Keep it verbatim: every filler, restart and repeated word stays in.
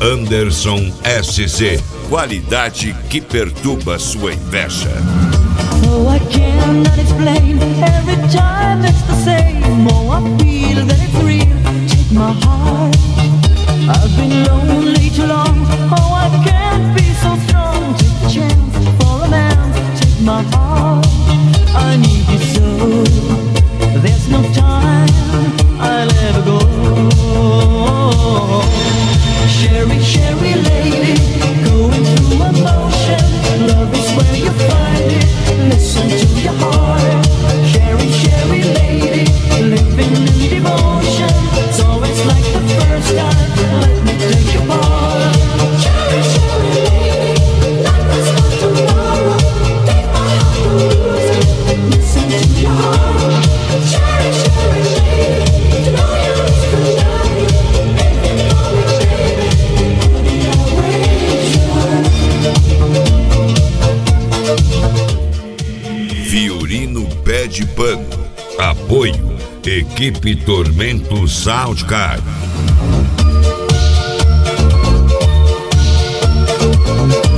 Anderson S C. Qualidade que perturba sua inveja. Oh, I cannot explain. Every time it's the same. Oh, I feel that it's real. Take my heart. I've been lonely too long. Oh, I can't be so strong. Take a chance for a man. Take my heart. I need you so. There's no time. I'll ever go. Sherry, Sherry lady, going through emotion. Love is where you find it. Listen to your heart. Sherry, Sherry lady, living in devotion. It's always like the first time. Let me take your part. Sherry, Sherry lady, life is not tomorrow. Take my heart and lose it. Listen to your heart. Sherry, Sherry lady, you know you lose the night. Anything for me, baby. Fiorino Pé de Pano. Apoio Equipe Tormento Soundcard.